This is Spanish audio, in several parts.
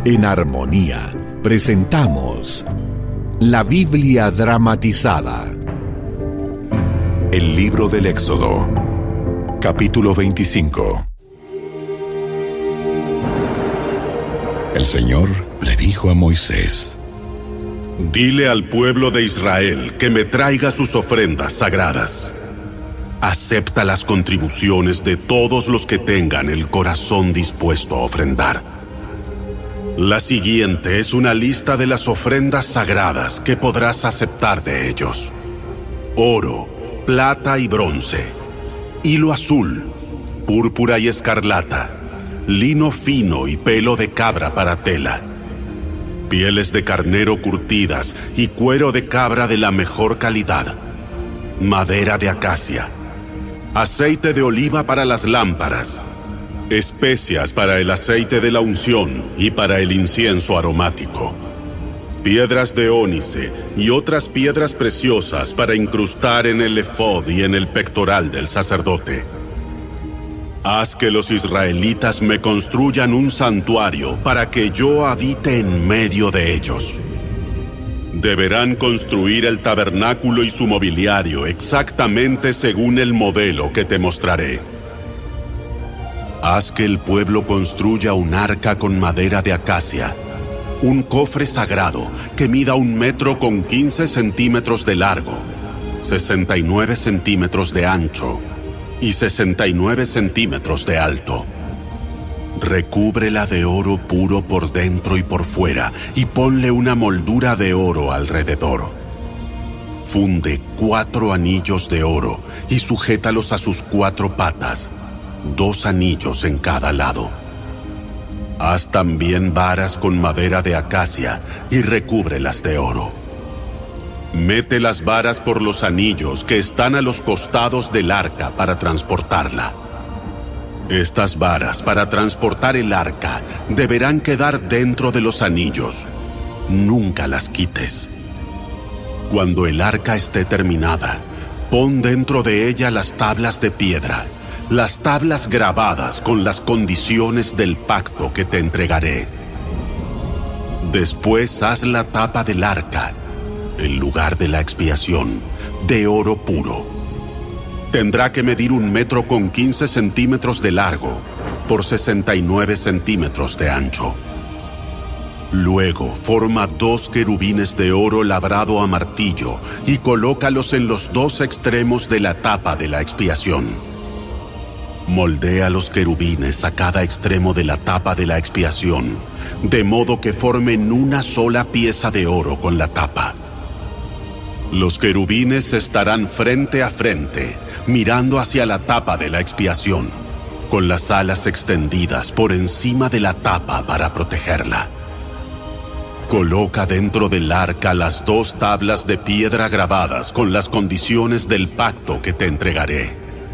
En Armonía presentamos la Biblia dramatizada. El libro del Éxodo, capítulo 25. El Señor le dijo a Moisés: Dile al pueblo de Israel que me traiga sus ofrendas sagradas. Acepta las contribuciones de todos los que tengan el corazón dispuesto a ofrendar. La siguiente es una lista de las ofrendas sagradas que podrás aceptar de ellos: oro, plata y bronce, hilo azul, púrpura y escarlata, lino fino y pelo de cabra para tela, pieles de carnero curtidas y cuero de cabra de la mejor calidad, madera de acacia, aceite de oliva para las lámparas, especias para el aceite de la unción y para el incienso aromático, piedras de ónice y otras piedras preciosas para incrustar en el efod y en el pectoral del sacerdote. Haz que los israelitas me construyan un santuario para que yo habite en medio de ellos. Deberán construir el tabernáculo y su mobiliario exactamente según el modelo que te mostraré. Haz que el pueblo construya un arca con madera de acacia, un cofre sagrado que mida 1,15 m de largo, 69 centímetros de ancho y 69 centímetros de alto. Recúbrela de oro puro por dentro y por fuera y ponle una moldura de oro alrededor. Funde 4 anillos de oro y sujétalos a sus 4 patas, 2 anillos en cada lado. Haz también varas con madera de acacia y recúbrelas de oro. Mete las varas por los anillos que están a los costados del arca para transportarla. Estas varas para transportar el arca deberán quedar dentro de los anillos. Nunca las quites. Cuando el arca esté terminada, pon dentro de ella las tablas de piedra, las tablas grabadas con las condiciones del pacto que te entregaré. Después haz la tapa del arca, el lugar de la expiación, de oro puro. Tendrá que medir 1,15 m de largo por 69 centímetros de ancho. Luego forma 2 querubines de oro labrado a martillo y colócalos en los 2 extremos de la tapa de la expiación. Moldea los querubines a cada extremo de la tapa de la expiación, de modo que formen una sola pieza de oro con la tapa. Los querubines estarán frente a frente, mirando hacia la tapa de la expiación, con las alas extendidas por encima de la tapa para protegerla. Coloca dentro del arca las 2 tablas de piedra grabadas con las condiciones del pacto que te entregaré.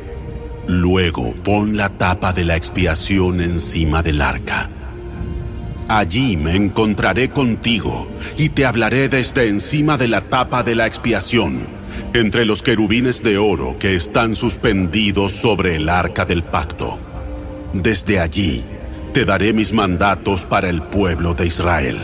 Luego pon la tapa de la expiación encima del arca. Allí me encontraré contigo y te hablaré desde encima de la tapa de la expiación, entre los querubines de oro que están suspendidos sobre el arca del pacto. Desde allí te daré mis mandatos para el pueblo de Israel.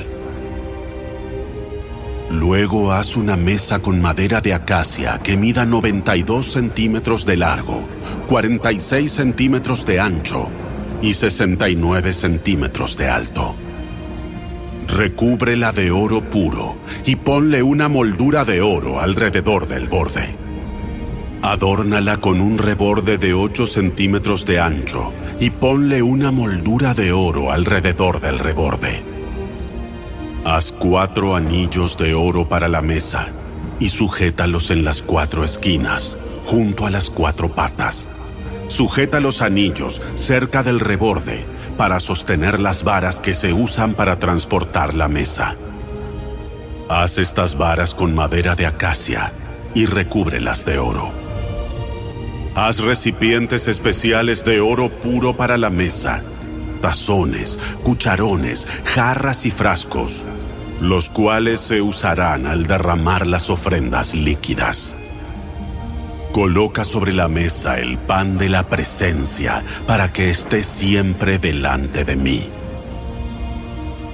Luego haz una mesa con madera de acacia que mida 92 centímetros de largo, 46 centímetros de ancho y 69 centímetros de alto. Recúbrela de oro puro y ponle una moldura de oro alrededor del borde. Adórnala con un reborde de 8 centímetros de ancho y ponle una moldura de oro alrededor del reborde. Haz 4 anillos de oro para la mesa y sujétalos en las 4 esquinas, junto a las 4 patas. Sujeta los anillos cerca del reborde para sostener las varas que se usan para transportar la mesa. Haz estas varas con madera de acacia y recúbrelas de oro. Haz recipientes especiales de oro puro para la mesa, tazones, cucharones, jarras y frascos, los cuales se usarán al derramar las ofrendas líquidas. Coloca sobre la mesa el pan de la presencia para que esté siempre delante de mí.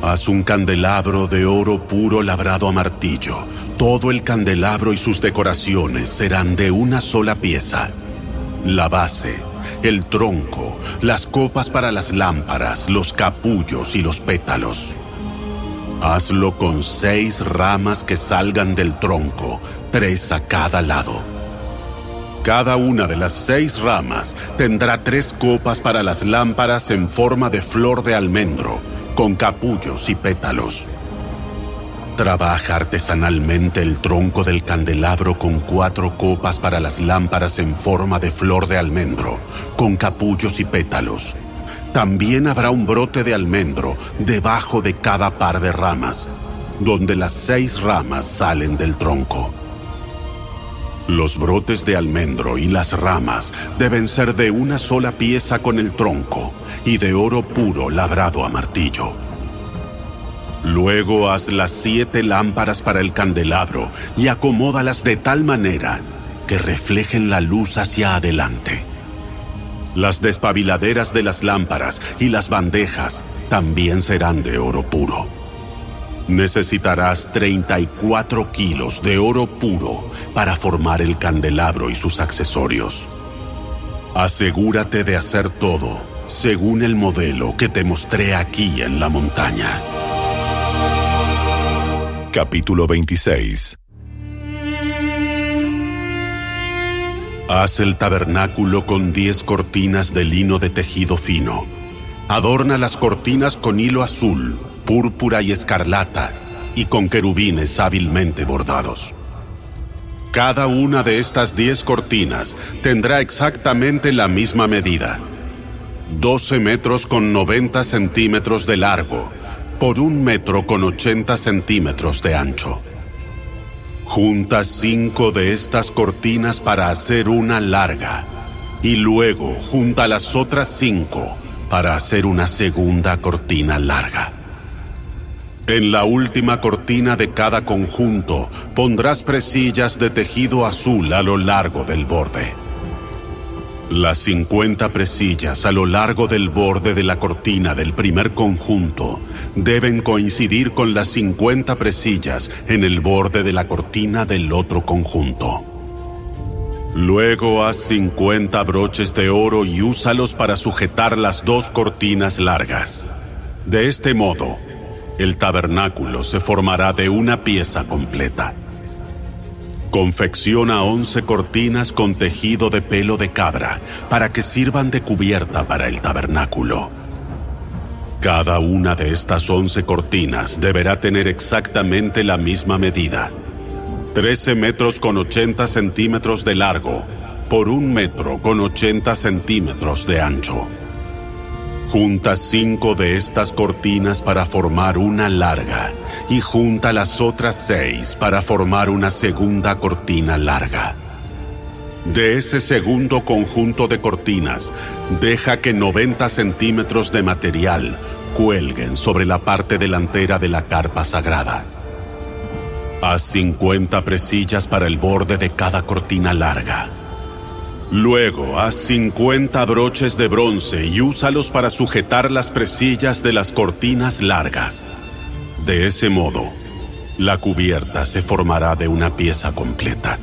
Haz un candelabro de oro puro labrado a martillo. Todo el candelabro y sus decoraciones serán de una sola pieza. La base, el tronco, las copas para las lámparas, los capullos y los pétalos. Hazlo con 6 ramas que salgan del tronco, 3 a cada lado. Cada una de las 6 ramas tendrá 3 copas para las lámparas en forma de flor de almendro, con capullos y pétalos. Trabaja artesanalmente el tronco del candelabro con 4 copas para las lámparas en forma de flor de almendro, con capullos y pétalos. También habrá un brote de almendro debajo de cada par de ramas, donde las 6 ramas salen del tronco. Los brotes de almendro y las ramas deben ser de una sola pieza con el tronco y de oro puro labrado a martillo. Luego haz las 7 lámparas para el candelabro y acomódalas de tal manera que reflejen la luz hacia adelante. Las despabiladeras de las lámparas y las bandejas también serán de oro puro. Necesitarás 34 kilos de oro puro para formar el candelabro y sus accesorios. Asegúrate de hacer todo según el modelo que te mostré aquí en la montaña. Capítulo 26. Haz el tabernáculo con 10 cortinas de lino de tejido fino. Adorna las cortinas con hilo azul, púrpura y escarlata, y con querubines hábilmente bordados. Cada una de estas 10 cortinas tendrá exactamente la misma medida: 12 metros con 90 centímetros de largo, por 1 metro con 80 centímetros de ancho. Junta 5 de estas cortinas para hacer una larga, y luego junta las otras 5 para hacer una segunda cortina larga. En la última cortina de cada conjunto pondrás presillas de tejido azul a lo largo del borde. Las 50 presillas a lo largo del borde de la cortina del primer conjunto deben coincidir con las 50 presillas en el borde de la cortina del otro conjunto. Luego haz 50 broches de oro y úsalos para sujetar las 2 cortinas largas. De este modo, el tabernáculo se formará de una pieza completa. Confecciona 11 cortinas con tejido de pelo de cabra para que sirvan de cubierta para el tabernáculo. Cada una de estas 11 cortinas deberá tener exactamente la misma medida: 13 metros con 80 centímetros de largo por 1 metro con 80 centímetros de ancho. Junta 5 de estas cortinas para formar una larga y junta las otras 6 para formar una segunda cortina larga. De ese segundo conjunto de cortinas, deja que 90 centímetros de material cuelguen sobre la parte delantera de la carpa sagrada. Haz 50 presillas para el borde de cada cortina larga. Luego, haz 50 broches de bronce y úsalos para sujetar las presillas de las cortinas largas. De ese modo, la cubierta se formará de una pieza completa.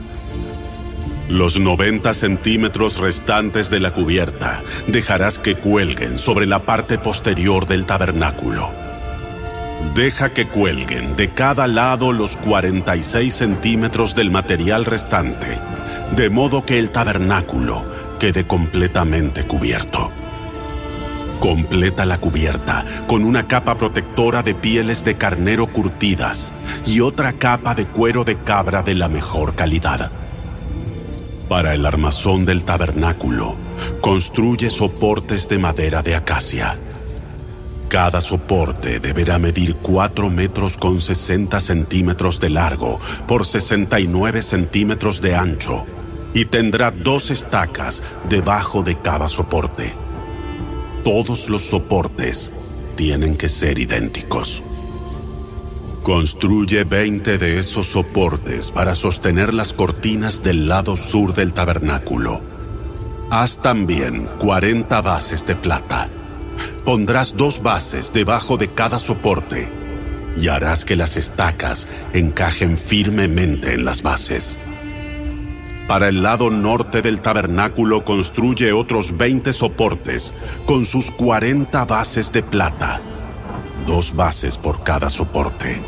Los 90 centímetros restantes de la cubierta dejarás que cuelguen sobre la parte posterior del tabernáculo. Deja que cuelguen de cada lado los 46 centímetros del material restante, de modo que el tabernáculo quede completamente cubierto. Completa la cubierta con una capa protectora de pieles de carnero curtidas y otra capa de cuero de cabra de la mejor calidad. Para el armazón del tabernáculo, construye soportes de madera de acacia. Cada soporte deberá medir 4 metros con 60 centímetros de largo por 69 centímetros de ancho y tendrá 2 estacas debajo de cada soporte. Todos los soportes tienen que ser idénticos. Construye 20 de esos soportes para sostener las cortinas del lado sur del tabernáculo. Haz también 40 bases de plata. Pondrás 2 bases debajo de cada soporte y harás que las estacas encajen firmemente en las bases. Para el lado norte del tabernáculo construye otros 20 soportes con sus 40 bases de plata, 2 bases por cada soporte.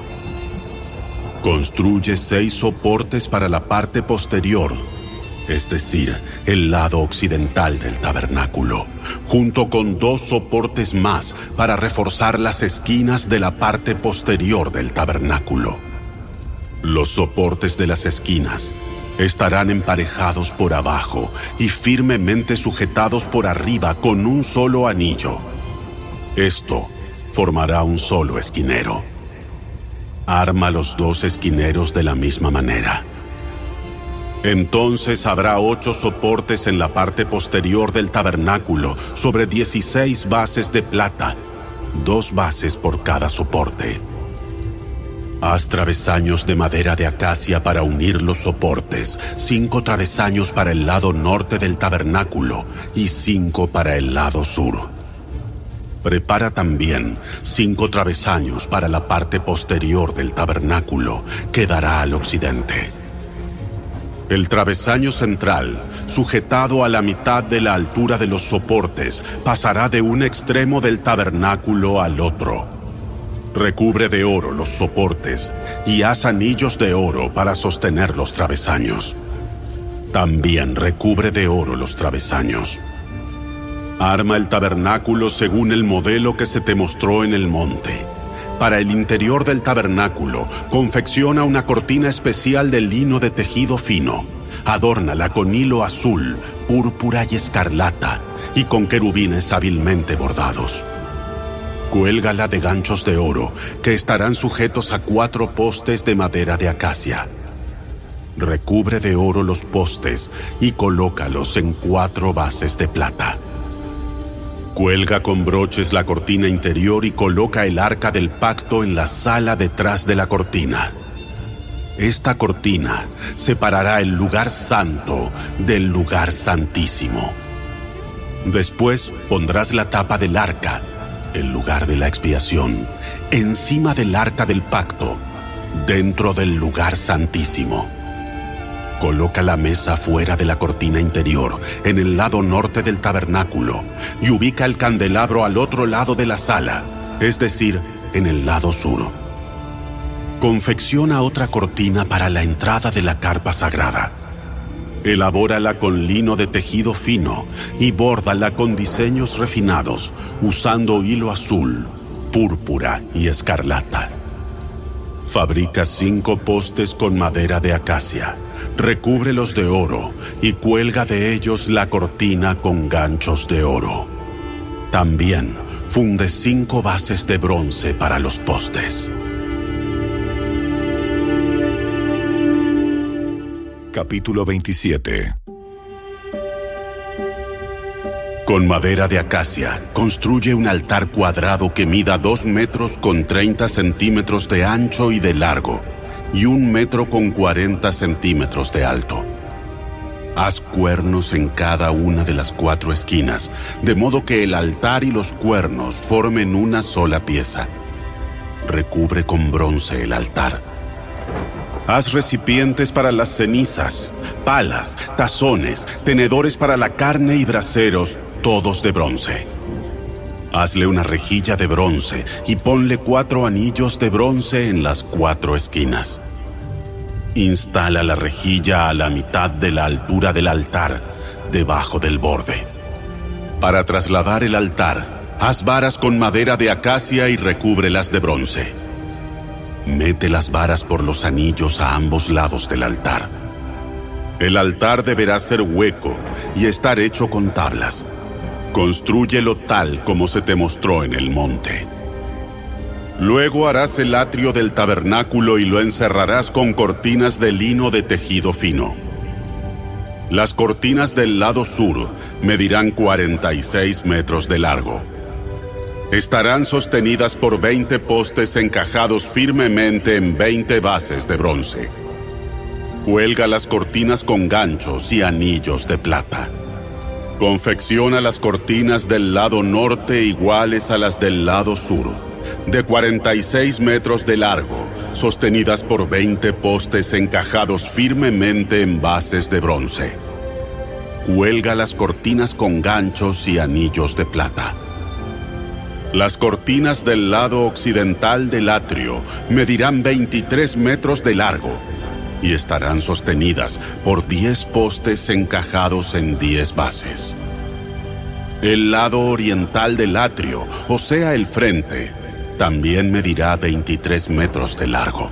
Construye 6 soportes para la parte posterior, es decir, el lado occidental del tabernáculo, junto con 2 soportes más para reforzar las esquinas de la parte posterior del tabernáculo. Los soportes de las esquinas estarán emparejados por abajo y firmemente sujetados por arriba con un solo anillo. Esto formará un solo esquinero. Arma los 2 esquineros de la misma manera. Entonces habrá 8 soportes en la parte posterior del tabernáculo sobre 16 bases de plata, 2 bases por cada soporte. Haz travesaños de madera de acacia para unir los soportes, 5 travesaños para el lado norte del tabernáculo y 5 para el lado sur. Prepara también 5 travesaños para la parte posterior del tabernáculo, que dará al occidente. El travesaño central, sujetado a la mitad de la altura de los soportes, pasará de un extremo del tabernáculo al otro. Recubre de oro los soportes y haz anillos de oro para sostener los travesaños. También recubre de oro los travesaños. Arma el tabernáculo según el modelo que se te mostró en el monte. Para el interior del tabernáculo, confecciona una cortina especial de lino de tejido fino. Adórnala con hilo azul, púrpura y escarlata, y con querubines hábilmente bordados. Cuélgala de ganchos de oro, que estarán sujetos a 4 postes de madera de acacia. Recubre de oro los postes y colócalos en 4 bases de plata. Cuelga con broches la cortina interior y coloca el arca del pacto en la sala detrás de la cortina. Esta cortina separará el lugar santo del lugar santísimo. Después pondrás la tapa del arca, el lugar de la expiación, encima del arca del pacto, dentro del lugar santísimo. Coloca la mesa fuera de la cortina interior, en el lado norte del tabernáculo, y ubica el candelabro al otro lado de la sala, es decir, en el lado sur. Confecciona otra cortina para la entrada de la carpa sagrada. Elabórala con lino de tejido fino y bórdala con diseños refinados, usando hilo azul, púrpura y escarlata. Fabrica 5 postes con madera de acacia, recúbrelos de oro y cuelga de ellos la cortina con ganchos de oro. También funde 5 bases de bronce para los postes. Capítulo 27. Con madera de acacia, construye un altar cuadrado que mida 2 metros con 30 centímetros de ancho y de largo, y 1 metro con 40 centímetros de alto. Haz cuernos en cada una de las 4 esquinas, de modo que el altar y los cuernos formen una sola pieza. Recubre con bronce el altar. Haz recipientes para las cenizas, palas, tazones, tenedores para la carne y braseros, todos de bronce. Hazle una rejilla de bronce y ponle 4 anillos de bronce en las 4 esquinas. Instala la rejilla a la mitad de la altura del altar, debajo del borde. Para trasladar el altar, haz varas con madera de acacia y recúbrelas de bronce. Mete las varas por los anillos a ambos lados del altar. El altar deberá ser hueco y estar hecho con tablas. Constrúyelo tal como se te mostró en el monte. Luego harás el atrio del tabernáculo y lo encerrarás con cortinas de lino de tejido fino. Las cortinas del lado sur medirán 46 metros de largo. Estarán sostenidas por 20 postes encajados firmemente en 20 bases de bronce. Cuelga las cortinas con ganchos y anillos de plata. Confecciona las cortinas del lado norte iguales a las del lado sur, de 46 metros de largo, sostenidas por 20 postes encajados firmemente en bases de bronce. Cuelga las cortinas con ganchos y anillos de plata. Las cortinas del lado occidental del atrio medirán 23 metros de largo y estarán sostenidas por 10 postes encajados en 10 bases. El lado oriental del atrio, o sea el frente, también medirá 23 metros de largo.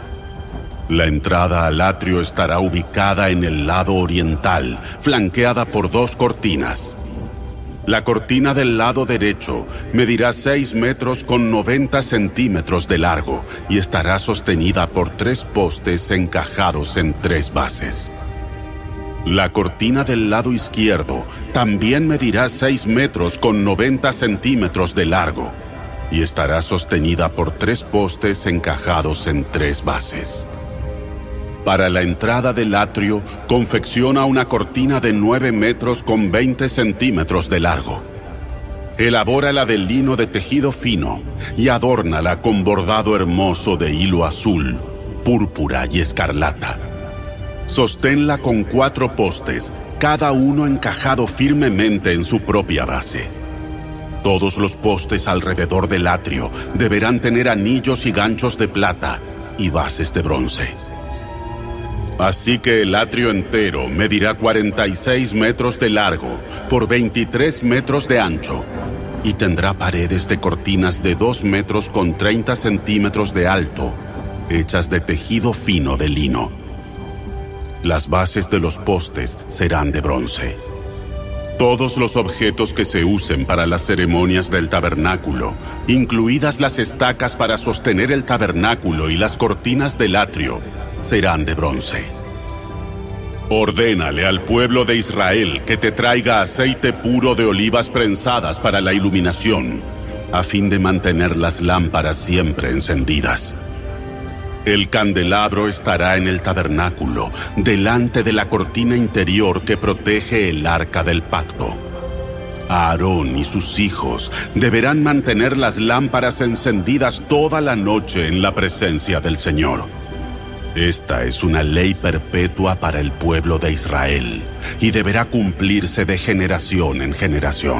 La entrada al atrio estará ubicada en el lado oriental, flanqueada por 2 cortinas. La cortina del lado derecho medirá 6 metros con 90 centímetros de largo y estará sostenida por 3 postes encajados en 3 bases. La cortina del lado izquierdo también medirá 6 metros con 90 centímetros de largo y estará sostenida por 3 postes encajados en 3 bases. Para la entrada del atrio, confecciona una cortina de 9 metros con 20 centímetros de largo. Elabórala de lino de tejido fino y adórnala con bordado hermoso de hilo azul, púrpura y escarlata. Sosténla con 4 postes, cada uno encajado firmemente en su propia base. Todos los postes alrededor del atrio deberán tener anillos y ganchos de plata y bases de bronce. Así que el atrio entero medirá 46 metros de largo por 23 metros de ancho y tendrá paredes de cortinas de 2 metros con 30 centímetros de alto, hechas de tejido fino de lino. Las bases de los postes serán de bronce. Todos los objetos que se usen para las ceremonias del tabernáculo, incluidas las estacas para sostener el tabernáculo y las cortinas del atrio, serán de bronce. Ordénale al pueblo de Israel que te traiga aceite puro de olivas prensadas para la iluminación, a fin de mantener las lámparas siempre encendidas. El candelabro estará en el tabernáculo, delante de la cortina interior que protege el arca del pacto. Aarón y sus hijos deberán mantener las lámparas encendidas toda la noche en la presencia del Señor. Esta es una ley perpetua para el pueblo de Israel y deberá cumplirse de generación en generación.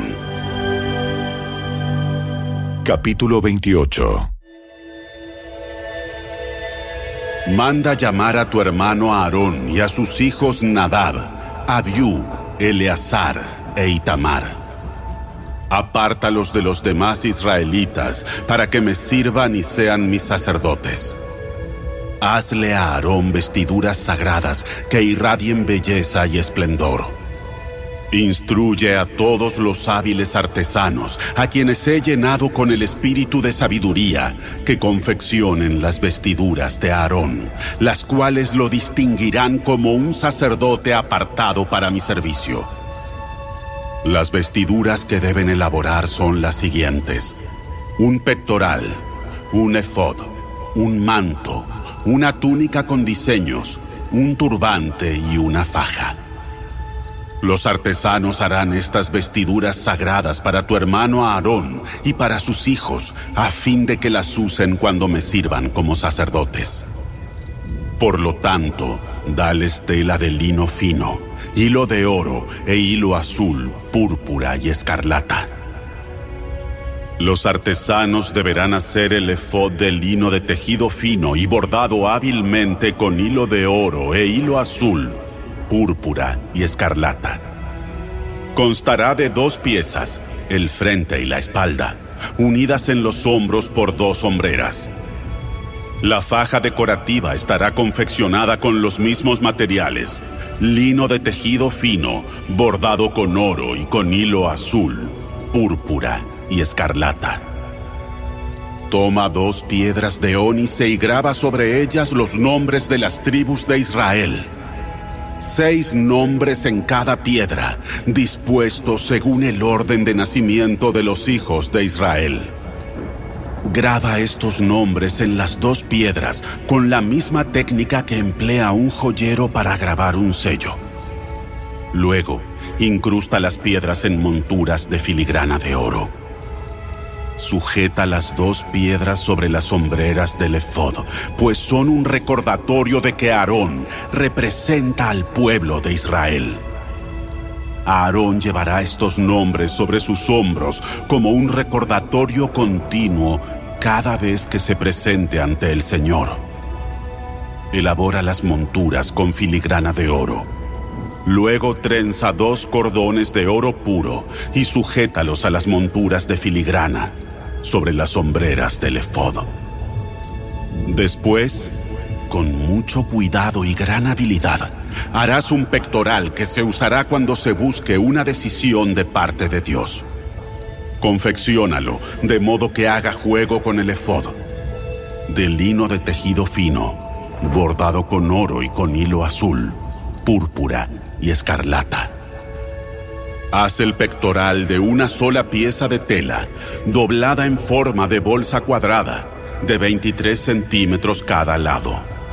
Capítulo 28. Manda llamar a tu hermano Aarón y a sus hijos Nadab, Abiú, Eleazar e Itamar. Apártalos de los demás israelitas para que me sirvan y sean mis sacerdotes. Hazle a Aarón vestiduras sagradas que irradien belleza y esplendor. Instruye a todos los hábiles artesanos, a quienes he llenado con el espíritu de sabiduría, que confeccionen las vestiduras de Aarón, las cuales lo distinguirán como un sacerdote apartado para mi servicio. Las vestiduras que deben elaborar son las siguientes: un pectoral, un efod, un manto, una túnica con diseños, un turbante y una faja. Los artesanos harán estas vestiduras sagradas para tu hermano Aarón y para sus hijos, a fin de que las usen cuando me sirvan como sacerdotes. Por lo tanto, dales tela de lino fino, hilo de oro e hilo azul, púrpura y escarlata. Los artesanos deberán hacer el efod de lino de tejido fino y bordado hábilmente con hilo de oro e hilo azul, púrpura y escarlata. Constará de 2 piezas, el frente y la espalda, unidas en los hombros por 2 hombreras. La faja decorativa estará confeccionada con los mismos materiales: lino de tejido fino, bordado con oro y con hilo azul, púrpura y escarlata. Toma 2 piedras de ónice y graba sobre ellas los nombres de las tribus de Israel. 6 nombres en cada piedra, dispuestos según el orden de nacimiento de los hijos de Israel. Graba estos nombres en las 2 piedras con la misma técnica que emplea un joyero para grabar un sello. Luego, incrusta las piedras en monturas de filigrana de oro. Sujeta las 2 piedras sobre las hombreras del efod, pues son un recordatorio de que Aarón representa al pueblo de Israel. Aarón llevará estos nombres sobre sus hombros como un recordatorio continuo cada vez que se presente ante el Señor. Elabora las monturas con filigrana de oro. Luego trenza 2 cordones de oro puro y sujétalos a las monturas de filigrana sobre las hombreras del efod. Después, con mucho cuidado y gran habilidad, harás un pectoral que se usará cuando se busque una decisión de parte de Dios. Confecciónalo de modo que haga juego con el efod, de lino de tejido fino, bordado con oro y con hilo azul, púrpura y escarlata. Haz el pectoral de una sola pieza de tela, doblada en forma de bolsa cuadrada, de 23 centímetros cada lado.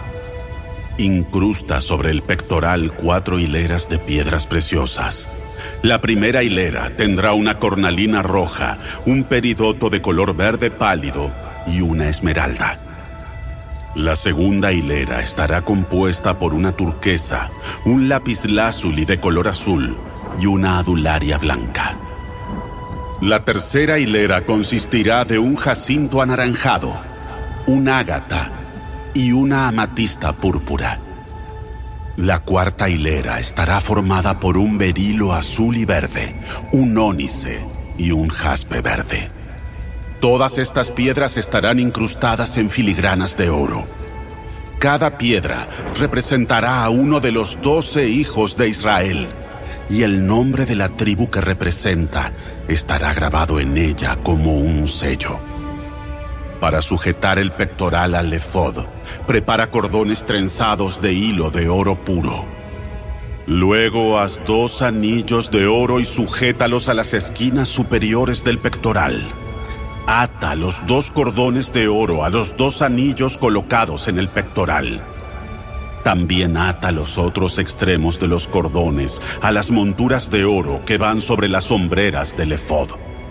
Incrusta sobre el pectoral 4 hileras de piedras preciosas. La primera hilera tendrá una cornalina roja, un peridoto de color verde pálido y una esmeralda. La segunda hilera estará compuesta por una turquesa, un lapislázuli de color azul y una adularia blanca. La tercera hilera consistirá de un jacinto anaranjado, un ágata y una amatista púrpura. La cuarta hilera estará formada por un berilo azul y verde, un ónice y un jaspe verde. Todas estas piedras estarán incrustadas en filigranas de oro. Cada piedra representará a uno de los 12 hijos de Israel, y el nombre de la tribu que representa estará grabado en ella como un sello. Para sujetar el pectoral al efod, prepara cordones trenzados de hilo de oro puro. Luego haz 2 anillos de oro y sujétalos a las esquinas superiores del pectoral. Ata los 2 cordones de oro a los 2 anillos colocados en el pectoral. También ata los otros extremos de los cordones a las monturas de oro que van sobre las hombreras del efod.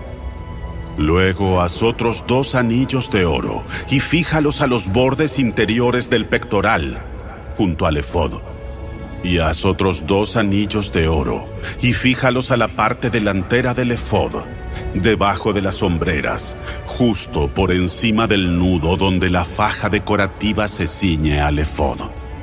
Luego haz otros 2 anillos de oro y fíjalos a los bordes interiores del pectoral, junto al efod. Y haz otros 2 anillos de oro y fíjalos a la parte delantera del efod, debajo de las hombreras, justo por encima del nudo donde la faja decorativa se ciñe al efod.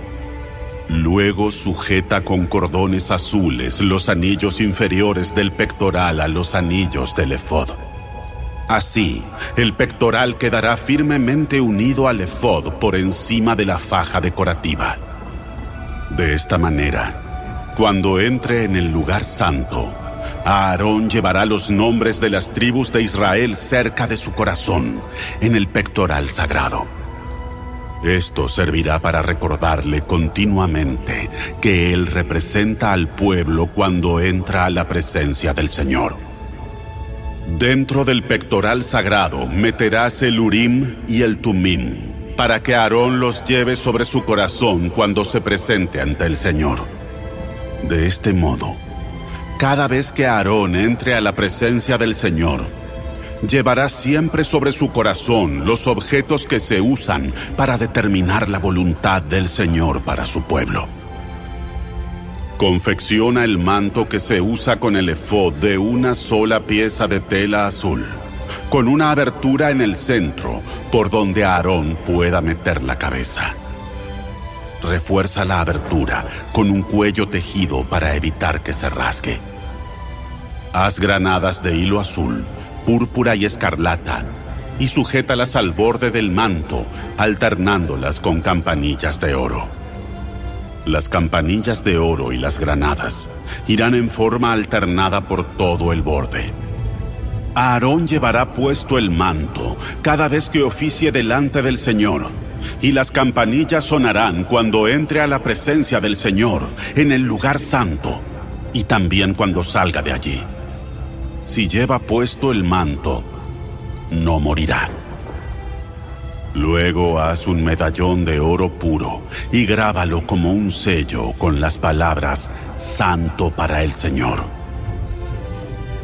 Luego sujeta con cordones azules los anillos inferiores del pectoral a los anillos del efod. Así, el pectoral quedará firmemente unido al efod por encima de la faja decorativa. De esta manera, cuando entre en el lugar santo, Aarón llevará los nombres de las tribus de Israel cerca de su corazón, en el pectoral sagrado. Esto servirá para recordarle continuamente que él representa al pueblo cuando entra a la presencia del Señor. Dentro del pectoral sagrado meterás el Urim y el Tumim, para que Aarón los lleve sobre su corazón cuando se presente ante el Señor. De este modo, cada vez que Aarón entre a la presencia del Señor, llevará siempre sobre su corazón los objetos que se usan para determinar la voluntad del Señor para su pueblo. Confecciona el manto que se usa con el efod de una sola pieza de tela azul, con una abertura en el centro por donde Aarón pueda meter la cabeza. Refuerza la abertura con un cuello tejido para evitar que se rasgue. Haz granadas de hilo azul, púrpura y escarlata, y sujétalas al borde del manto, alternándolas con campanillas de oro. Las campanillas de oro y las granadas irán en forma alternada por todo el borde. Aarón llevará puesto el manto cada vez que oficie delante del Señor, y las campanillas sonarán cuando entre a la presencia del Señor en el lugar santo, y también cuando salga de allí. Si lleva puesto el manto, no morirá. Luego haz un medallón de oro puro y grábalo como un sello con las palabras «Santo para el Señor».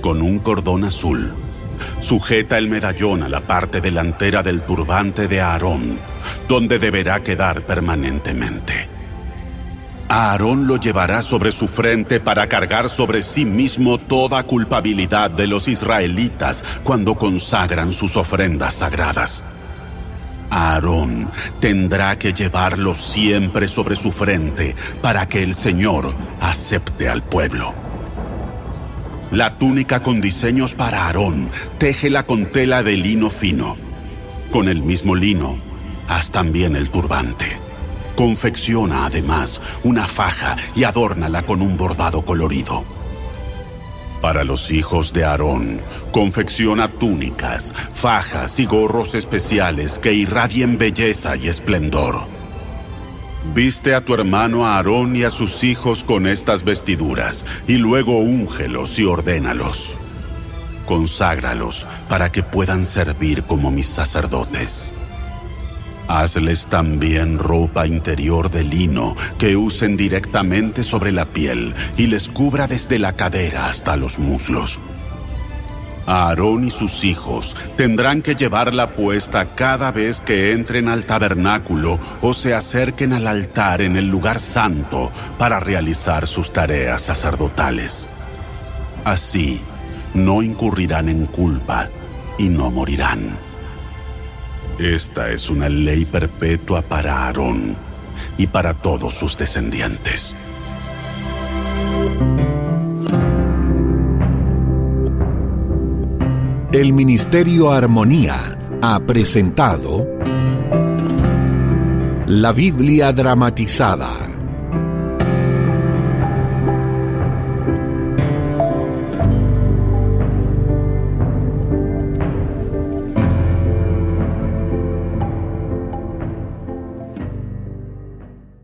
con un cordón azul. Sujeta el medallón a la parte delantera del turbante de Aarón, donde deberá quedar permanentemente. Aarón lo llevará sobre su frente para cargar sobre sí mismo toda culpabilidad de los israelitas cuando consagran sus ofrendas sagradas. Aarón tendrá que llevarlo siempre sobre su frente para que el Señor acepte al pueblo. La túnica con diseños para Aarón, téjela con tela de lino fino. Con el mismo lino, haz también el turbante. Confecciona además una faja y adórnala con un bordado colorido. Para los hijos de Aarón, confecciona túnicas, fajas y gorros especiales que irradien belleza y esplendor. Viste a tu hermano Aarón y a sus hijos con estas vestiduras, y luego úngelos y ordénalos. Conságralos para que puedan servir como mis sacerdotes. Hazles también ropa interior de lino que usen directamente sobre la piel y les cubra desde la cadera hasta los muslos. Aarón y sus hijos tendrán que llevarla puesta cada vez que entren al tabernáculo o se acerquen al altar en el lugar santo para realizar sus tareas sacerdotales. Así, no incurrirán en culpa y no morirán. Esta es una ley perpetua para Aarón y para todos sus descendientes. El Ministerio Armonía ha presentado La Biblia dramatizada.